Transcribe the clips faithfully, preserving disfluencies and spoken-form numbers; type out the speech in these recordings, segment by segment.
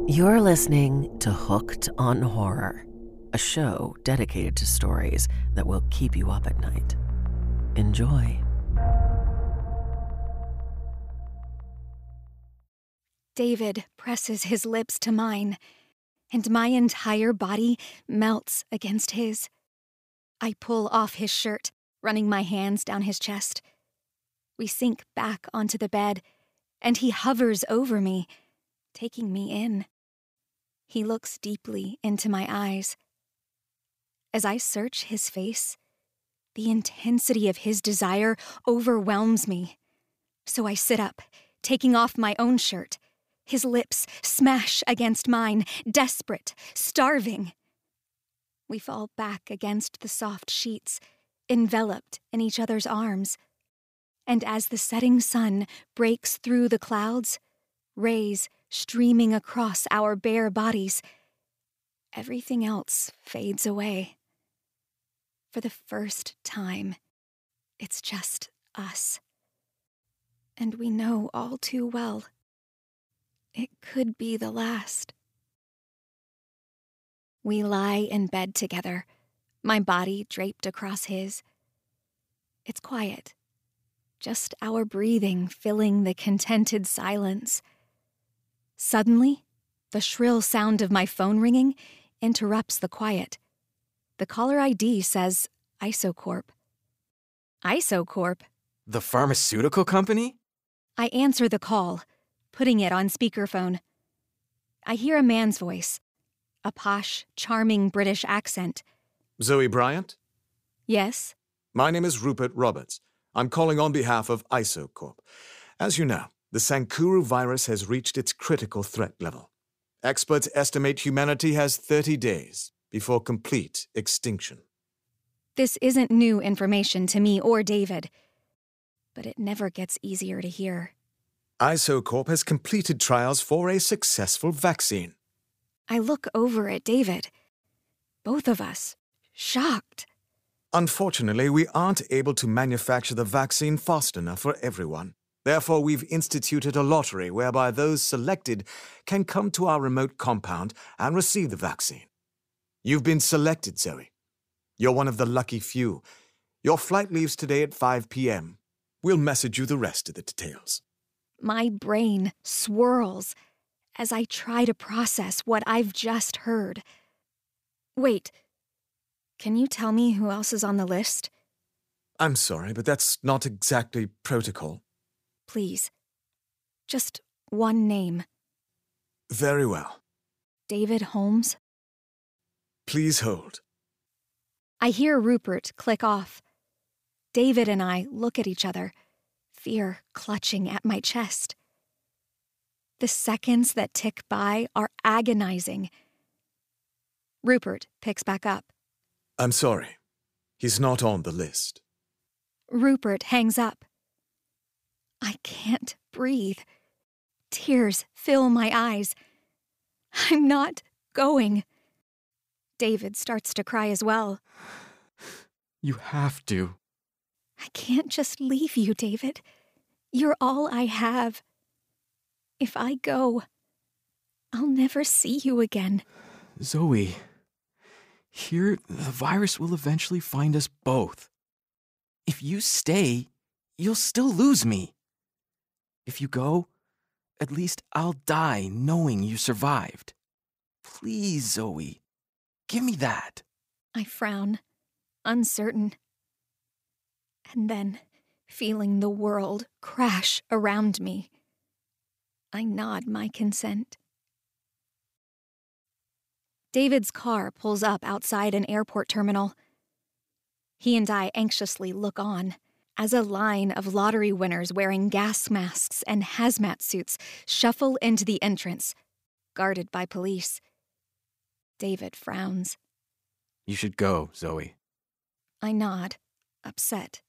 You're listening to Hooked on Horror, a show dedicated to stories that will keep you up at night. Enjoy. David presses his lips to mine, and my entire body melts against his. I pull off his shirt, running my hands down his chest. We sink back onto the bed, and he hovers over me, taking me in. He looks deeply into my eyes. As I search his face, the intensity of his desire overwhelms me. So I sit up, taking off my own shirt. His lips smash against mine, desperate, starving. We fall back against the soft sheets, enveloped in each other's arms. And as the setting sun breaks through the clouds, rays streaming across our bare bodies, everything else fades away. For the first time, it's just us. And we know all too well, it could be the last. We lie in bed together, my body draped across his. It's quiet, just our breathing filling the contented silence. Suddenly, the shrill sound of my phone ringing interrupts the quiet. The caller I D says Isocorp. Isocorp? The pharmaceutical company? I answer the call, putting it on speakerphone. I hear a man's voice, a posh, charming British accent. Zoe Bryant? Yes? My name is Rupert Roberts. I'm calling on behalf of Isocorp. As you know, the Sankuru virus has reached its critical threat level. Experts estimate humanity has thirty days before complete extinction. This isn't new information to me or David, but it never gets easier to hear. Isocorp has completed trials for a successful vaccine. I look over at David. Both of us, shocked. Unfortunately, we aren't able to manufacture the vaccine fast enough for everyone. Therefore, we've instituted a lottery whereby those selected can come to our remote compound and receive the vaccine. You've been selected, Zoe. You're one of the lucky few. Your flight leaves today at five p.m. We'll message you the rest of the details. My brain swirls as I try to process what I've just heard. Wait, can you tell me who else is on the list? I'm sorry, but that's not exactly protocol. Please, just one name. Very well. David Holmes? Please hold. I hear Rupert click off. David and I look at each other, fear clutching at my chest. The seconds that tick by are agonizing. Rupert picks back up. I'm sorry. He's not on the list. Rupert hangs up. I can't breathe. Tears fill my eyes. I'm not going. David starts to cry as well. You have to. I can't just leave you, David. You're all I have. If I go, I'll never see you again. Zoe, here the virus will eventually find us both. If you stay, you'll still lose me. If you go, at least I'll die knowing you survived. Please, Zoe, give me that. I frown, uncertain. And then, feeling the world crash around me, I nod my consent. David's car pulls up outside an airport terminal. He and I anxiously look on as a line of lottery winners wearing gas masks and hazmat suits shuffle into the entrance, guarded by police. David frowns. You should go, Zoe. I nod, upset.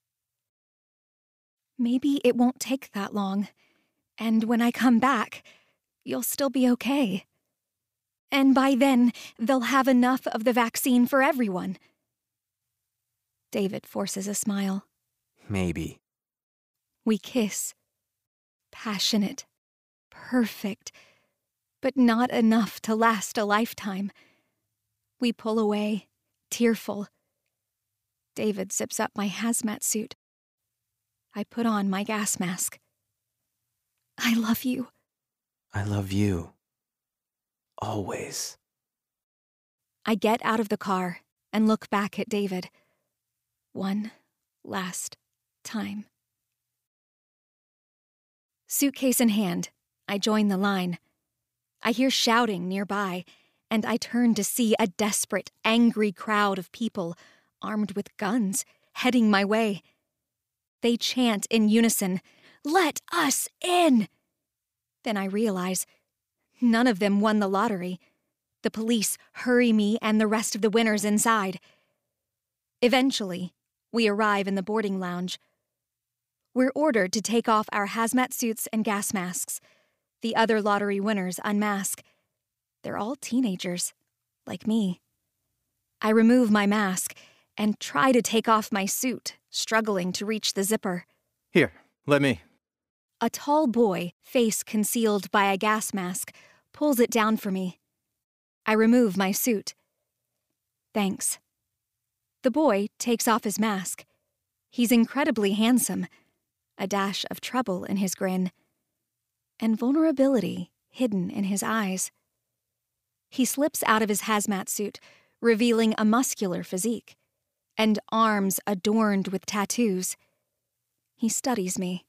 Maybe it won't take that long, and when I come back, you'll still be okay. And by then, they'll have enough of the vaccine for everyone. David forces a smile. Maybe. We kiss. Passionate. Perfect. but not enough to last a lifetime. We pull away, tearful. David zips up my hazmat suit. I put on my gas mask. I love you. I love you. Always. I get out of the car and look back at David. One last time. Suitcase in hand, I join the line. I hear shouting nearby, and I turn to see a desperate, angry crowd of people, armed with guns, heading my way. They chant in unison, "Let us in!" Then I realize none of them won the lottery. The police hurry me and the rest of the winners inside. Eventually, we arrive in the boarding lounge. We're ordered to take off our hazmat suits and gas masks. The other lottery winners unmask. They're all teenagers, like me. I remove my mask and try to take off my suit, struggling to reach the zipper. Here, let me. A tall boy, face concealed by a gas mask, pulls it down for me. I remove my suit. Thanks. The boy takes off his mask. He's incredibly handsome, a dash of trouble in his grin, and vulnerability hidden in his eyes. He slips out of his hazmat suit, revealing a muscular physique, and arms adorned with tattoos. He studies me.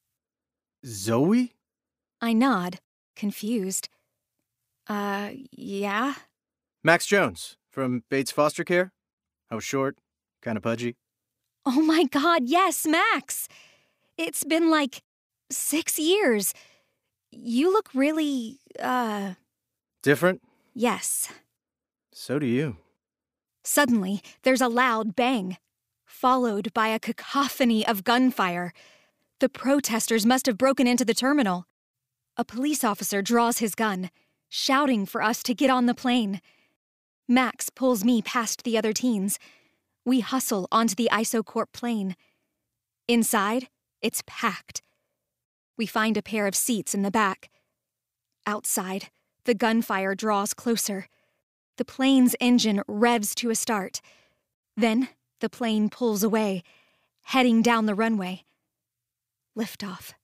Zoe? I nod, confused. Uh, yeah? Max Jones, from Bates Foster Care. I was short, kind of pudgy. Oh my God, yes, Max! It's been like six years. You look really, uh... Different? Yes. So do you. Suddenly, there's a loud bang, followed by a cacophony of gunfire. The protesters must have broken into the terminal. A police officer draws his gun, shouting for us to get on the plane. Max pulls me past the other teens. We hustle onto the IsoCorp plane. Inside, it's packed. We find a pair of seats in the back. Outside, the gunfire draws closer. The plane's engine revs to a start. Then, the plane pulls away, heading down the runway. Liftoff.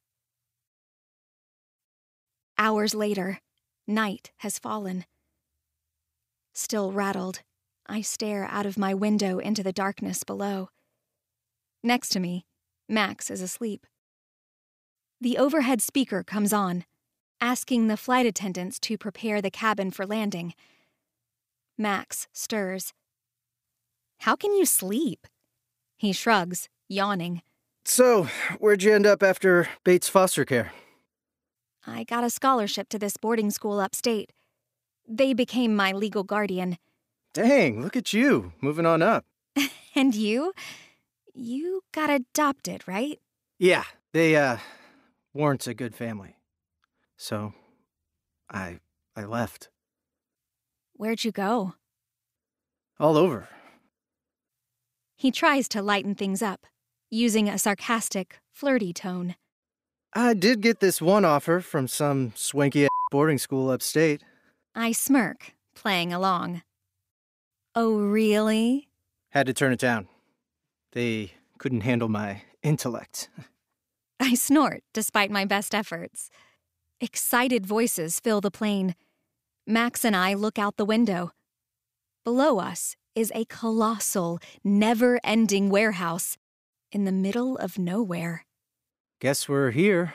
Hours later, night has fallen. Still rattled, I stare out of my window into the darkness below. Next to me, Max is asleep. The overhead speaker comes on, asking the flight attendants to prepare the cabin for landing. Max stirs. How can you sleep? He shrugs, yawning. So, where'd you end up after Bates Foster Care? I got a scholarship to this boarding school upstate. They became my legal guardian. Dang, look at you, moving on up. And you? You got adopted, right? Yeah, they, uh, weren't a good family. So, I, I left. Where'd you go? All over. He tries to lighten things up, using a sarcastic, flirty tone. I did get this one offer from some swanky-ass boarding school upstate. I smirk, playing along. Oh, really? Had to turn it down. They couldn't handle my intellect. I snort, despite my best efforts. Excited voices fill the plane. Max and I look out the window. Below us is a colossal, never-ending warehouse in the middle of nowhere. Guess we're here.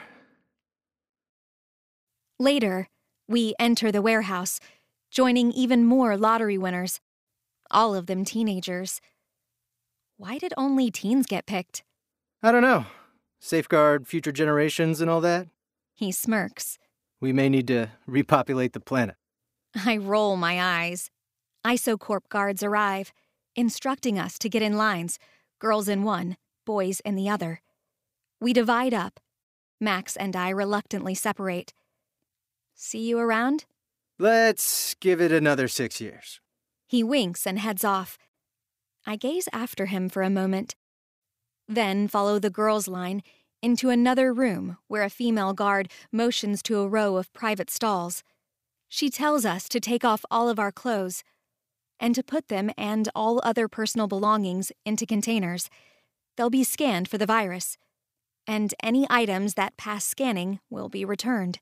Later, we enter the warehouse, joining even more lottery winners, all of them teenagers. Why did only teens get picked? I don't know. Safeguard future generations and all that? He smirks. We may need to repopulate the planet. I roll my eyes. IsoCorp guards arrive, instructing us to get in lines, girls in one, boys in the other. We divide up. Max and I reluctantly separate. See you around? Let's give it another six years. He winks and heads off. I gaze after him for a moment, then follow the girls' line into another room where a female guard motions to a row of private stalls. She tells us to take off all of our clothes and to put them and all other personal belongings into containers. They'll be scanned for the virus, and any items that pass scanning will be returned.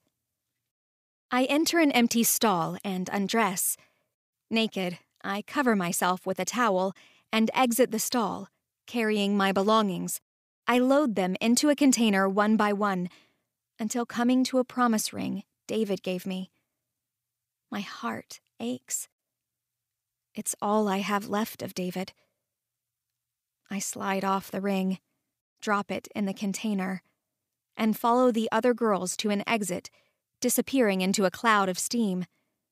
I enter an empty stall and undress. Naked, I cover myself with a towel and exit the stall, carrying my belongings. I load them into a container one by one, until coming to a promise ring David gave me. My heart aches. It's all I have left of David. I slide off the ring, drop it in the container, and follow the other girls to an exit, disappearing into a cloud of steam.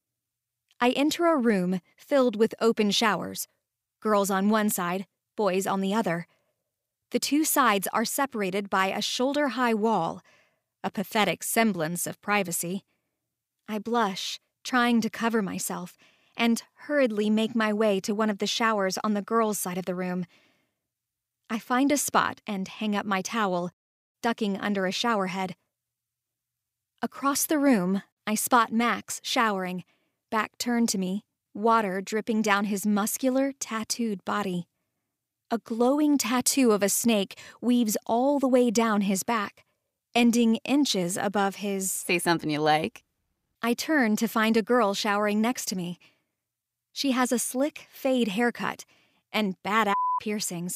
I enter a room filled with open showers, girls on one side, boys on the other. The two sides are separated by a shoulder-high wall, a pathetic semblance of privacy. I blush, trying to cover myself, and hurriedly make my way to one of the showers on the girls' side of the room. I find a spot and hang up my towel, ducking under a shower head. Across the room, I spot Max showering, back turned to me, water dripping down his muscular, tattooed body. A glowing tattoo of a snake weaves all the way down his back, ending inches above his... Say something you like. I turn to find a girl showering next to me. She has a slick fade haircut and badass piercings.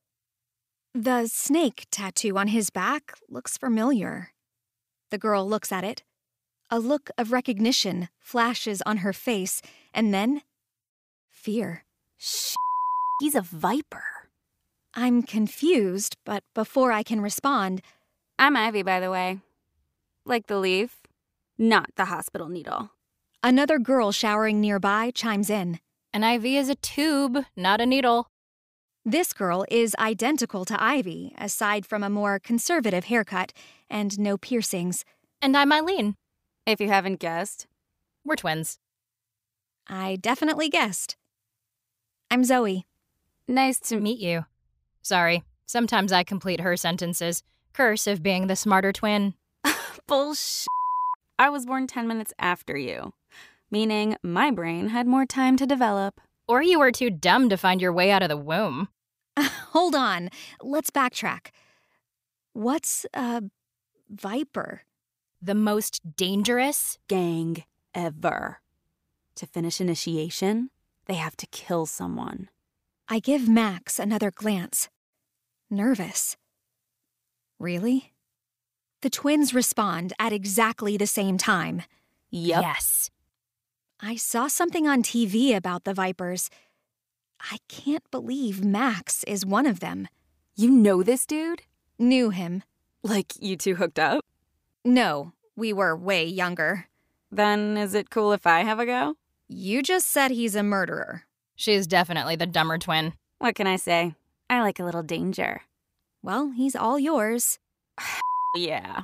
The snake tattoo on his back looks familiar. The girl looks at it. A look of recognition flashes on her face, and then fear. Shh, he's a viper. I'm confused, but before I can respond... I'm Ivy, by the way. Like the leaf, not the hospital needle. Another girl showering nearby chimes in. An I V is a tube, not a needle. This girl is identical to Ivy, aside from a more conservative haircut and no piercings. And I'm Eileen. If you haven't guessed. We're twins. I definitely guessed. I'm Zoe. Nice to Meet you. Sorry, sometimes I complete her sentences. Curse of being the smarter twin. Bullshit. I was born ten minutes after you, meaning my brain had more time to develop. Or you were too dumb to find your way out of the womb. Hold on. Let's backtrack. What's a viper? The most dangerous gang ever. To finish initiation, they have to kill someone. I give Max another glance. Nervous. Really? The twins respond at exactly the same time. Yep. Yes. I saw something on T V about the Vipers. I can't believe Max is one of them. You know this dude? Knew him. Like, you two hooked up? No, we were way younger. Then is it cool if I have a go? You just said he's a murderer. She's definitely the dumber twin. What can I say? I like a little danger. Well, he's all yours. Yeah.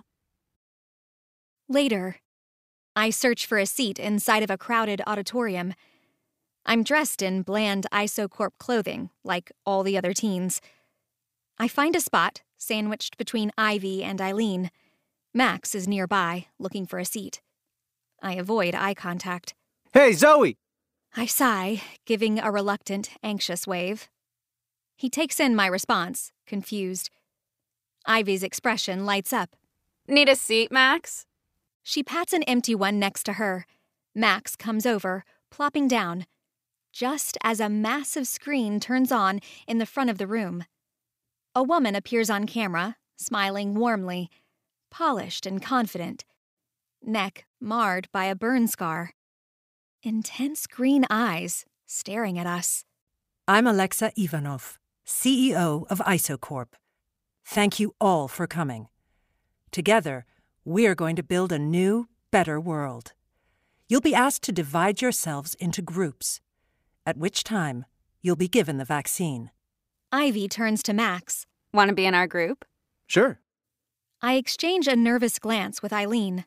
Later, I search for a seat inside of a crowded auditorium. I'm dressed in bland IsoCorp clothing, like all the other teens. I find a spot, sandwiched between Ivy and Eileen. Max is nearby, looking for a seat. I avoid eye contact. Hey, Zoe! I sigh, giving a reluctant, anxious wave. He takes in my response, confused. Ivy's expression lights up. Need a seat, Max? She pats an empty one next to her. Max comes over, plopping down, just as a massive screen turns on in the front of the room. A woman appears on camera, smiling warmly, polished and confident, neck marred by a burn scar. Intense green eyes staring at us. I'm Alexa Ivanov, C E O of IsoCorp. Thank you all for coming. Together, we're going to build a new, better world. You'll be asked to divide yourselves into groups, at which time you'll be given the vaccine. Ivy turns to Max. Want to be in our group? Sure. I exchange a nervous glance with Eileen.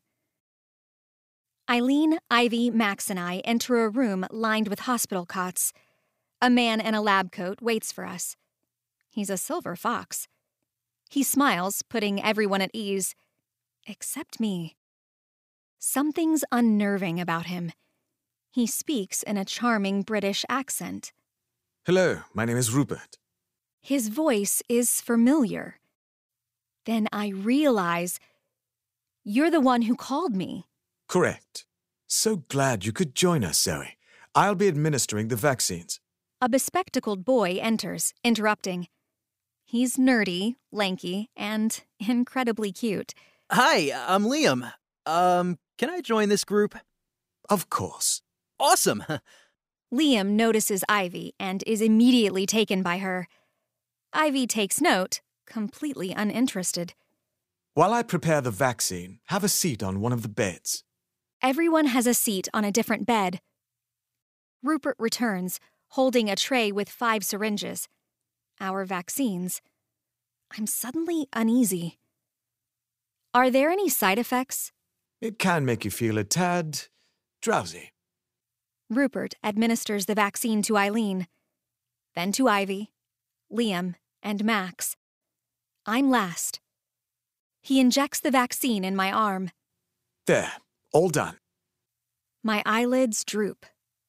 Eileen, Ivy, Max, and I enter a room lined with hospital cots. A man in a lab coat waits for us. He's a silver fox. He smiles, putting everyone at ease, except me. Something's unnerving about him. He speaks in a charming British accent. Hello, my name is Rupert. His voice is familiar. Then I realize you're the one who called me. Correct. So glad you could join us, Zoe. I'll be administering the vaccines. A bespectacled boy enters, interrupting. He's nerdy, lanky, and incredibly cute. Hi, I'm Liam. Um, can I join this group? Of course. Awesome! Liam notices Ivy and is immediately taken by her. Ivy takes note, completely uninterested. While I prepare the vaccine, have a seat on one of the beds. Everyone has a seat on a different bed. Rupert returns, holding a tray with five syringes. Our vaccines. I'm suddenly uneasy. Are there any side effects? It can make you feel a tad drowsy. Rupert administers the vaccine to Eileen, then to Ivy, Liam, and Max. I'm last. He injects the vaccine in my arm. There, all done. My eyelids droop.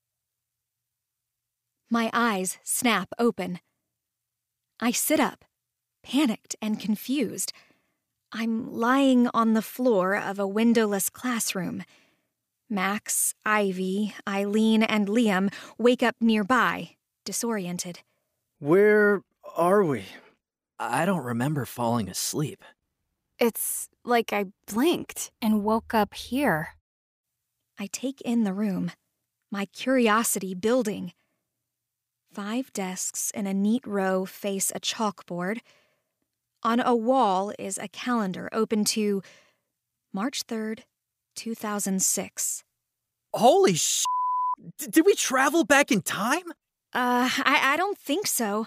My eyes snap open. I sit up, panicked and confused. I'm lying on the floor of a windowless classroom. Max, Ivy, Eileen, and Liam wake up nearby, disoriented. Where are we? I don't remember falling asleep. It's like I blinked. And woke up here. I take in the room, my curiosity building. Five desks in a neat row face a chalkboard. On a wall is a calendar open to March third, two thousand six. Holy sh! D- did we travel back in time? Uh, I, I don't think so.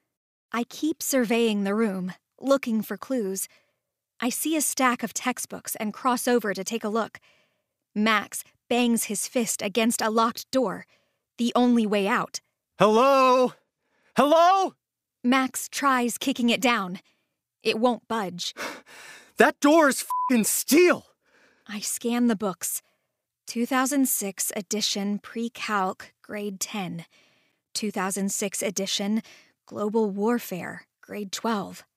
I keep surveying the room, looking for clues. I see a stack of textbooks and cross over to take a look. Max bangs his fist against a locked door, the only way out. Hello? Hello? Max tries kicking it down. It won't budge. That door is f***ing steel! I scan the books. two thousand six edition pre-calc, grade ten. two thousand six edition global warfare, grade twelve.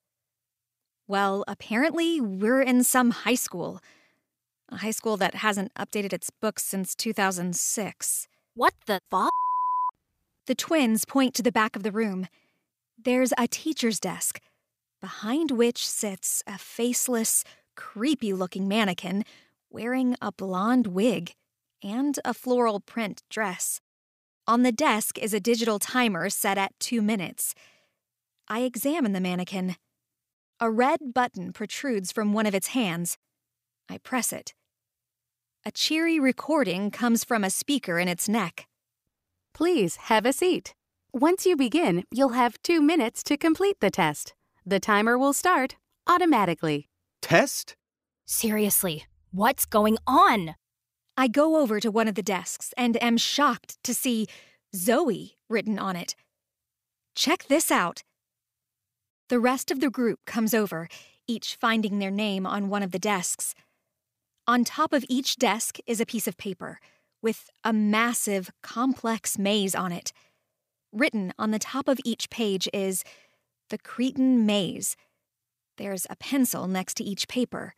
Well, apparently we're in some high school. A high school that hasn't updated its books since two thousand six. What the fuck? The twins point to the back of the room. There's a teacher's desk, behind which sits a faceless, creepy-looking mannequin wearing a blonde wig and a floral print dress. On the desk is a digital timer set at two minutes. I examine the mannequin. A red button protrudes from one of its hands. I press it. A cheery recording comes from a speaker in its neck. Please have a seat. Once you begin, you'll have two minutes to complete the test. The timer will start automatically. Test? Seriously, what's going on? I go over to one of the desks and am shocked to see Zoe written on it. Check this out. The rest of the group comes over, each finding their name on one of the desks. On top of each desk is a piece of paper with a massive, complex maze on it. Written on the top of each page is the Cretan Maze. There's a pencil next to each paper.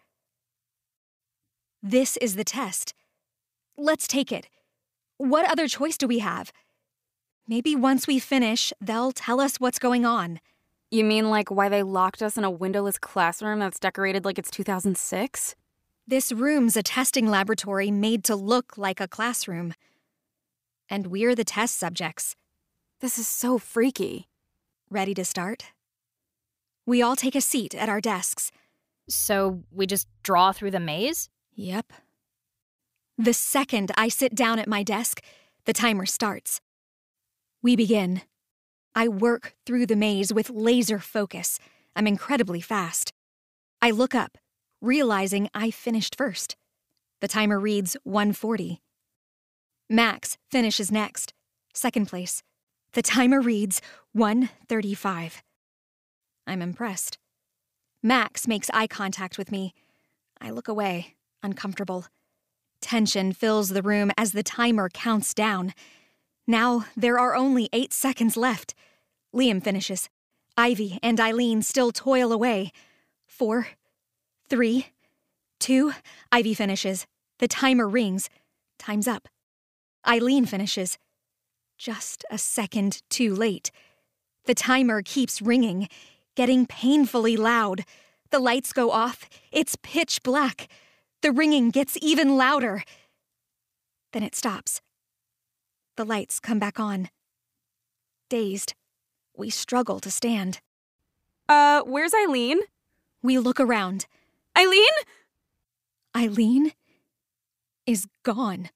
This is the test. Let's take it. What other choice do we have? Maybe once we finish, they'll tell us what's going on. You mean like why they locked us in a windowless classroom that's decorated like it's two thousand six? This room's a testing laboratory made to look like a classroom. And we're the test subjects. This is so freaky. Ready to start? We all take a seat at our desks. So we just draw through the maze? Yep. The second I sit down at my desk, the timer starts. We begin. I work through the maze with laser focus. I'm incredibly fast. I look up, realizing I finished first. The timer reads one forty. Max finishes next, second place. The timer reads one thirty-five. I'm impressed. Max makes eye contact with me. I look away, uncomfortable. Tension fills the room as the timer counts down. Now there are only eight seconds left. Liam finishes. Ivy and Eileen still toil away. Four, three, two. Ivy finishes. The timer rings. Time's up. Eileen finishes. Just a second too late. The timer keeps ringing, getting painfully loud. The lights go off. It's pitch black. The ringing gets even louder. Then it stops. The lights come back on. Dazed, we struggle to stand. Uh, where's Eileen? We look around. Eileen? Eileen is gone.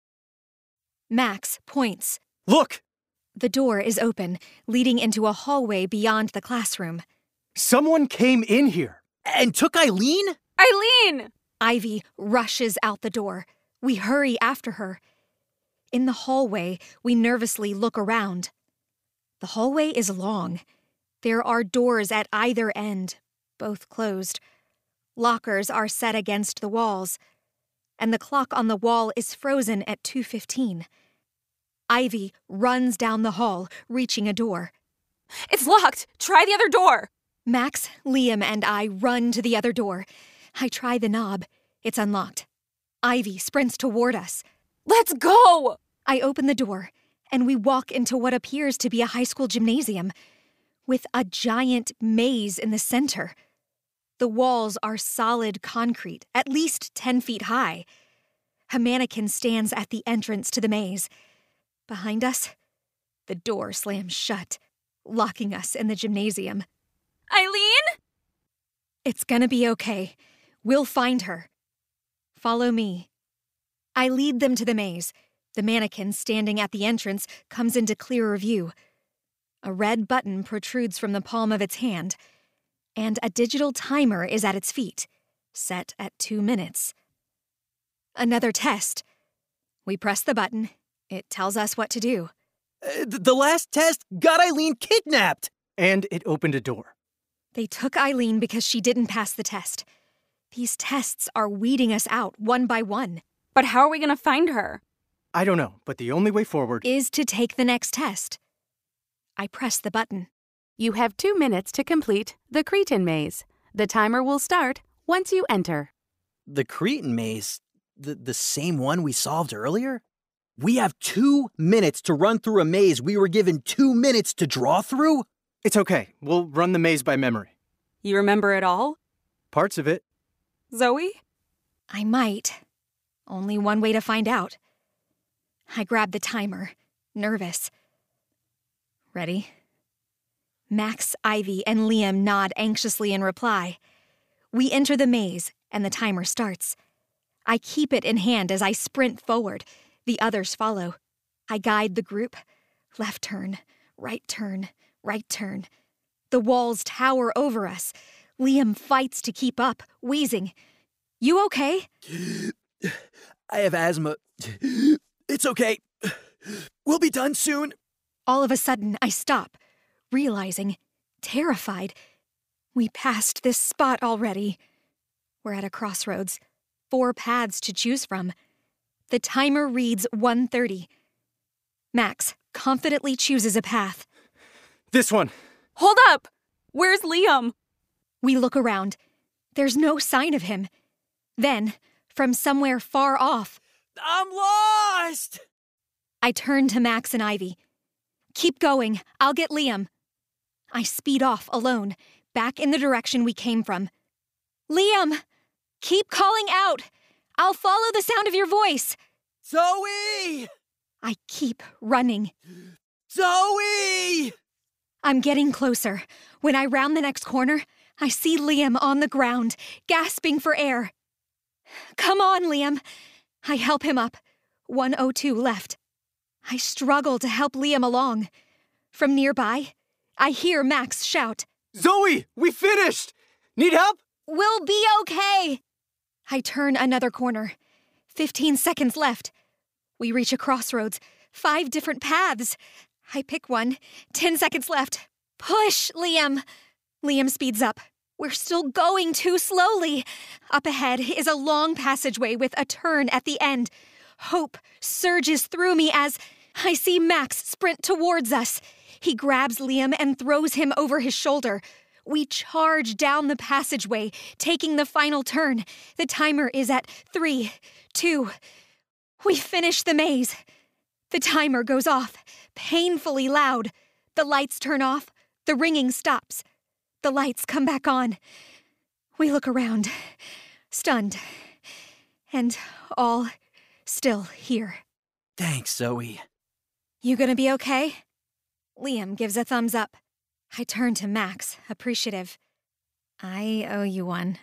Max points. Look! The door is open, leading into a hallway beyond the classroom. Someone came in here and took Eileen? Eileen! Ivy rushes out the door. We hurry after her. In the hallway, we nervously look around. The hallway is long. There are doors at either end, both closed. Lockers are set against the walls, and the clock on the wall is frozen at two fifteen. Ivy runs down the hall, reaching a door. It's locked! Try the other door! Max, Liam, and I run to the other door. I try the knob. It's unlocked. Ivy sprints toward us. Let's go! I open the door, and we walk into what appears to be a high school gymnasium, with a giant maze in the center. The walls are solid concrete, at least ten feet high. A mannequin stands at the entrance to the maze. Behind us, the door slams shut, locking us in the gymnasium. Eileen? It's gonna be okay. We'll find her. Follow me. I lead them to the maze. The mannequin standing at the entrance comes into clearer view. A red button protrudes from the palm of its hand, and a digital timer is at its feet, set at two minutes. Another test. We press the button. It tells us what to do. Uh, the last test got Eileen kidnapped! And it opened a door. They took Eileen because she didn't pass the test. These tests are weeding us out one by one. But how are we going to find her? I don't know, but the only way forward is to take the next test. I press the button. You have two minutes to complete the Cretan maze. The timer will start once you enter. The Cretan maze? The, the same one we solved earlier? We have two minutes to run through a maze we were given two minutes to draw through? It's okay. We'll run the maze by memory. You remember it all? Parts of it. Zoe? I might. Only one way to find out. I grab the timer, nervous. Ready? Max, Ivy, and Liam nod anxiously in reply. We enter the maze, and the timer starts. I keep it in hand as I sprint forward. The others follow. I guide the group. Left turn, right turn, right turn. The walls tower over us. Liam fights to keep up, wheezing. You okay? I have asthma. It's okay. We'll be done soon. All of a sudden, I stop, realizing, terrified, we passed this spot already. We're at a crossroads. Four paths to choose from. The timer reads one thirty. Max confidently chooses a path. This one. Hold up! Where's Liam? We look around. There's no sign of him. Then, from somewhere far off, I'm lost! I turn to Max and Ivy. Keep going. I'll get Liam. I speed off alone, back in the direction we came from. Liam! Keep calling out! I'll follow the sound of your voice! Zoe! I keep running. Zoe! I'm getting closer. When I round the next corner, I see Liam on the ground, gasping for air. Come on, Liam. I help him up. one oh two left. I struggle to help Liam along. From nearby, I hear Max shout, Zoe, we finished! Need help? We'll be okay. I turn another corner. Fifteen seconds left. We reach a crossroads. Five different paths. I pick one. Ten seconds left. Push, Liam. Liam speeds up. We're still going too slowly. Up ahead is a long passageway with a turn at the end. Hope surges through me as I see Max sprint towards us. He grabs Liam and throws him over his shoulder. We charge down the passageway, taking the final turn. The timer is at three, two. We finish the maze. The timer goes off, painfully loud. The lights turn off. The ringing stops. The lights come back on. We look around, stunned, and all still here. Thanks, Zoe. You gonna be okay? Liam gives a thumbs up. I turn to Max, appreciative. I owe you one.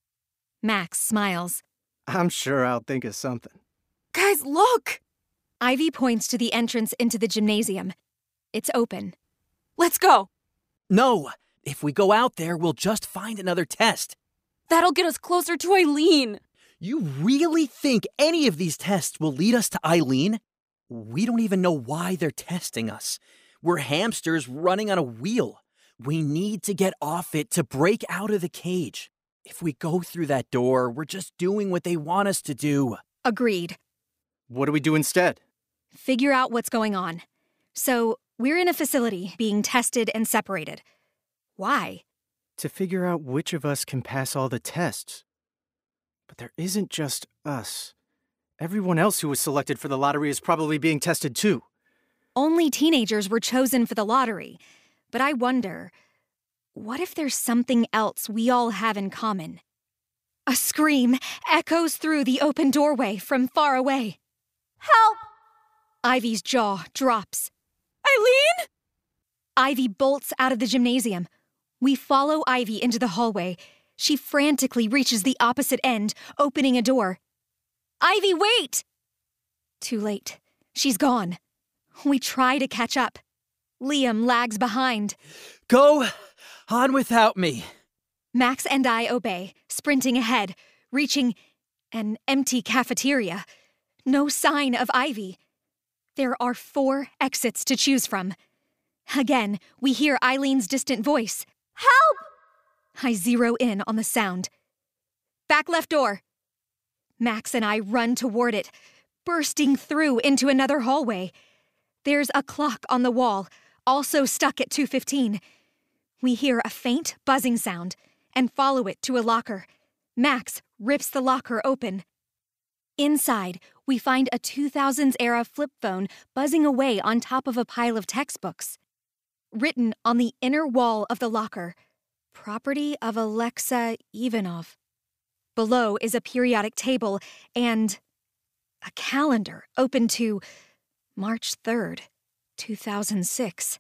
Max smiles. I'm sure I'll think of something. Guys, look! Ivy points to the entrance into the gymnasium. It's open. Let's go! No! If we go out there, we'll just find another test. That'll get us closer to Eileen. You really think any of these tests will lead us to Eileen? We don't even know why they're testing us. We're hamsters running on a wheel. We need to get off it to break out of the cage. If we go through that door, we're just doing what they want us to do. Agreed. What do we do instead? Figure out what's going on. So, we're in a facility being tested and separated. Why? To figure out which of us can pass all the tests. But there isn't just us. Everyone else who was selected for the lottery is probably being tested too. Only teenagers were chosen for the lottery. But I wonder, what if there's something else we all have in common? A scream echoes through the open doorway from far away. Help! Ivy's jaw drops. Eileen? Ivy bolts out of the gymnasium. We follow Ivy into the hallway. She frantically reaches the opposite end, opening a door. Ivy, wait! Too late. She's gone. We try to catch up. Liam lags behind. Go on without me. Max and I obey, sprinting ahead, reaching an empty cafeteria. No sign of Ivy. There are four exits to choose from. Again, we hear Eileen's distant voice. Help! I zero in on the sound. Back left door. Max and I run toward it, bursting through into another hallway. There's a clock on the wall, also stuck at two fifteen. We hear a faint buzzing sound and follow it to a locker. Max rips the locker open. Inside, we find a two thousands era flip phone buzzing away on top of a pile of textbooks. Written on the inner wall of the locker, property of Alexa Ivanov. Below is a periodic table and a calendar open to March third, two thousand six.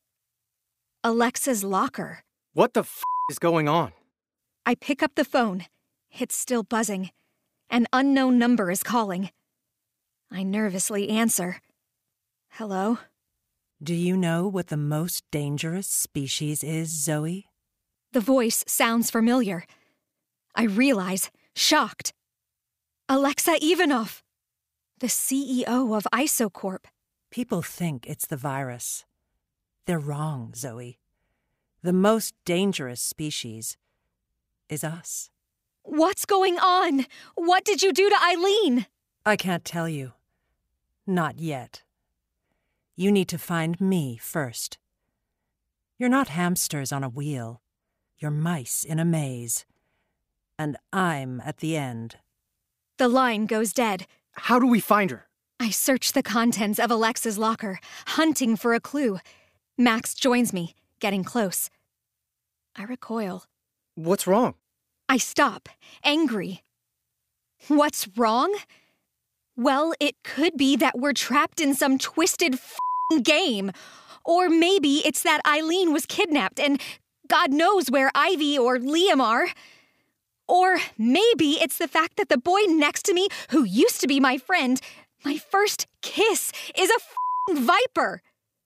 Alexa's locker. What the f*** is going on? I pick up the phone. It's still buzzing. An unknown number is calling. I nervously answer. Hello? Do you know what the most dangerous species is, Zoe? The voice sounds familiar. I realize, shocked. Alexa Ivanov, the C E O of IsoCorp. People think it's the virus. They're wrong, Zoe. The most dangerous species is us. What's going on? What did you do to Eileen? I can't tell you. Not yet. You need to find me first. You're not hamsters on a wheel. You're mice in a maze. And I'm at the end. The line goes dead. How do we find her? I search the contents of Alexa's locker, hunting for a clue. Max joins me, getting close. I recoil. What's wrong? I stop, angry. What's wrong? Well, it could be that we're trapped in some twisted f***ing game. Or maybe it's that Eileen was kidnapped and God knows where Ivy or Liam are. Or maybe it's the fact that the boy next to me, who used to be my friend, my first kiss, is a f***ing viper.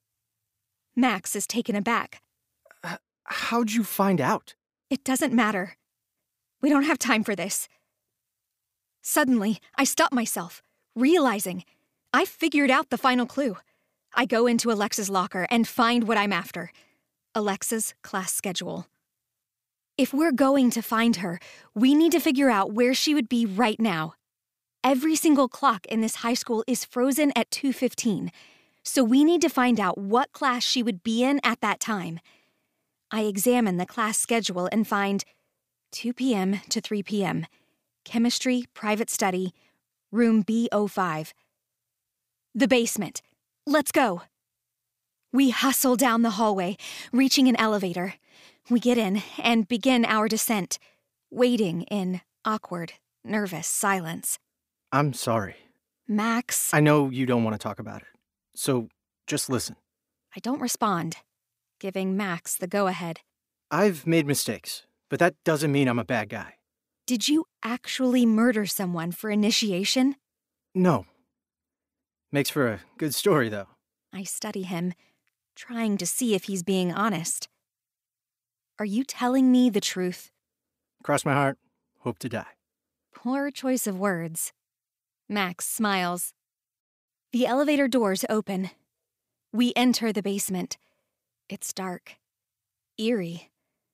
Max is taken aback. Uh, how'd you find out? It doesn't matter. We don't have time for this. Suddenly, I stop myself, realizing I figured out the final clue. I go into Alexa's locker and find what I'm after. Alexa's class schedule. If we're going to find her, we need to figure out where she would be right now. Every single clock in this high school is frozen at two fifteen, so we need to find out what class she would be in at that time. I examine the class schedule and find two p.m. to three p.m., chemistry, private study, room B oh five. The basement. Let's go. We hustle down the hallway, reaching an elevator. We get in and begin our descent, waiting in awkward, nervous silence. I'm sorry. Max. I know you don't want to talk about it, so just listen. I don't respond, giving Max the go-ahead. I've made mistakes, but that doesn't mean I'm a bad guy. Did you actually murder someone for initiation? No. Makes for a good story, though. I study him, trying to see if he's being honest. Are you telling me the truth? Cross my heart, hope to die. Poor choice of words. Max smiles. The elevator doors open. We enter the basement. It's dark. Eerie.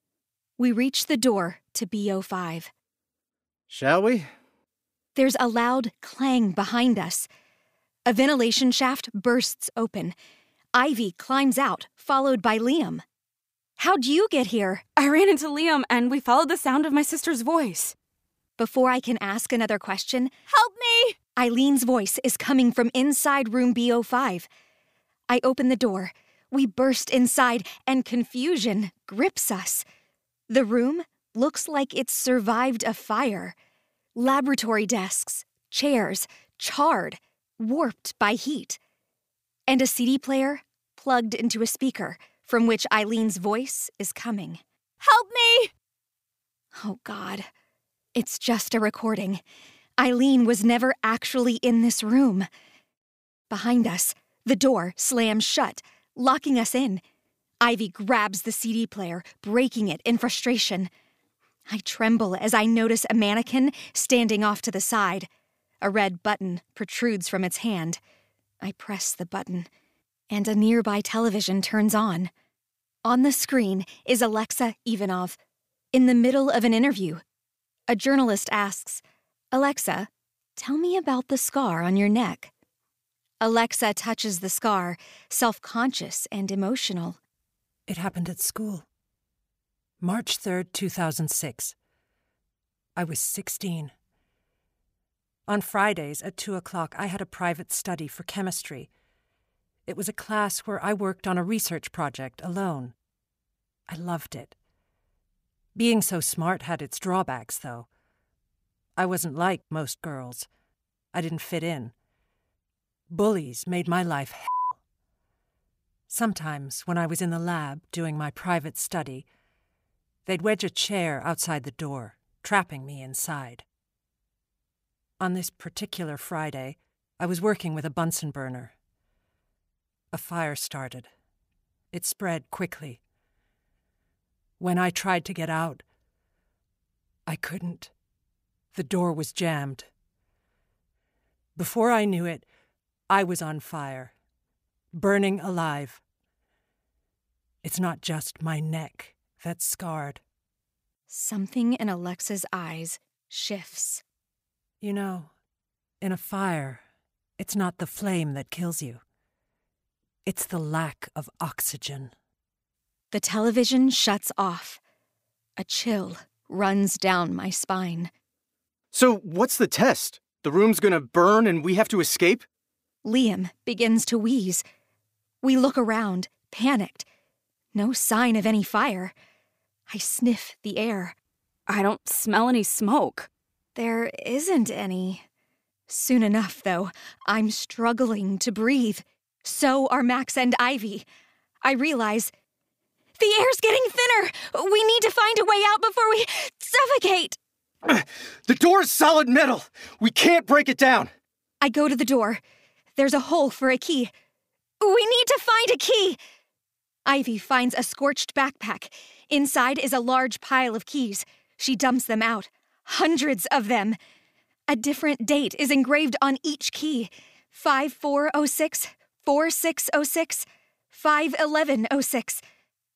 We reach the door to B oh five. Shall we? There's a loud clang behind us. A ventilation shaft bursts open. Ivy climbs out, followed by Liam. How'd you get here? I ran into Liam and we followed the sound of my sister's voice. Before I can ask another question, help me! Eileen's voice is coming from inside room B oh five. I open the door. We burst inside and confusion grips us. The room looks like it's survived a fire. Laboratory desks, chairs, charred, warped by heat. And a C D player plugged into a speaker from which Eileen's voice is coming. Help me! Oh, God. It's just a recording. Eileen was never actually in this room. Behind us, the door slams shut, locking us in. Ivy grabs the C D player, breaking it in frustration. I tremble as I notice a mannequin standing off to the side. A red button protrudes from its hand. I press the button, and a nearby television turns on. On the screen is Alexa Ivanov, in the middle of an interview. A journalist asks, "Alexa, tell me about the scar on your neck." Alexa touches the scar, self-conscious and emotional. It happened at school. March third, two thousand six. I was sixteen. On Fridays at two o'clock, I had a private study for chemistry. It was a class where I worked on a research project alone. I loved it. Being so smart had its drawbacks, though. I wasn't like most girls. I didn't fit in. Bullies made my life hell. Sometimes, when I was in the lab doing my private study, they'd wedge a chair outside the door, trapping me inside. On this particular Friday, I was working with a Bunsen burner. A fire started. It spread quickly. When I tried to get out, I couldn't. The door was jammed. Before I knew it, I was on fire, burning alive. It's not just my neck that's scarred. Something in Alexa's eyes shifts. You know, in a fire, it's not the flame that kills you. It's the lack of oxygen. The television shuts off. A chill runs down my spine. So, what's the test? The room's gonna burn and we have to escape? Liam begins to wheeze. We look around, panicked. No sign of any fire. I sniff the air. I don't smell any smoke. There isn't any. Soon enough, though, I'm struggling to breathe. So are Max and Ivy. I realize the air's getting thinner. We need to find a way out before we suffocate. The door's solid metal. We can't break it down. I go to the door. There's a hole for a key. We need to find a key. Ivy finds a scorched backpack. Inside is a large pile of keys. She dumps them out. Hundreds of them. A different date is engraved on each key. five four oh six, four six oh six, five eleven oh six.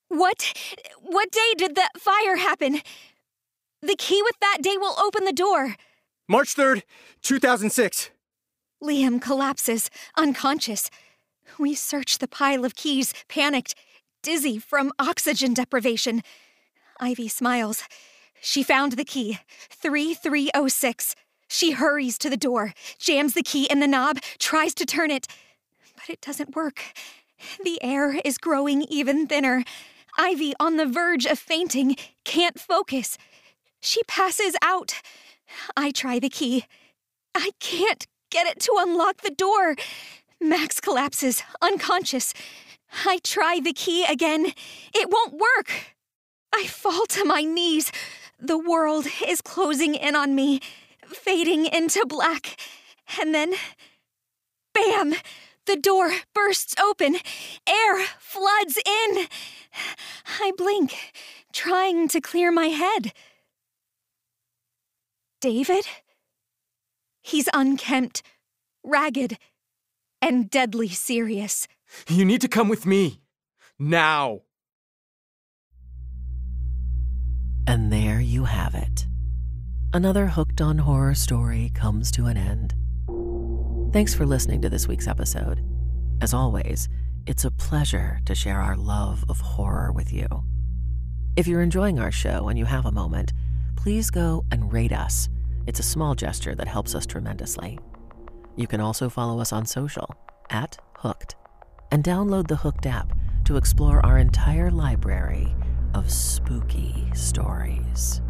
What? What day did the fire happen? The key with that day will open the door. March third, two thousand six. Liam collapses, unconscious. We search the pile of keys, panicked, dizzy from oxygen deprivation. Ivy smiles. She found the key, three three oh six. She hurries to the door, jams the key in the knob, tries to turn it. But it doesn't work. The air is growing even thinner. Ivy, on the verge of fainting, can't focus. She passes out. I try the key. I can't get it to unlock the door. Max collapses, unconscious. I try the key again. It won't work. I fall to my knees. The world is closing in on me, fading into black. And then, bam! The door bursts open. Air floods in. I blink, trying to clear my head. David? He's unkempt, ragged, and deadly serious. You need to come with me. Now. And there you have it. Another Hooked on Horror story comes to an end. Thanks for listening to this week's episode. As always, it's a pleasure to share our love of horror with you. If you're enjoying our show and you have a moment, please go and rate us. It's a small gesture that helps us tremendously. You can also follow us on social, at Hooked, and download the Hooked app to explore our entire library of spooky stories.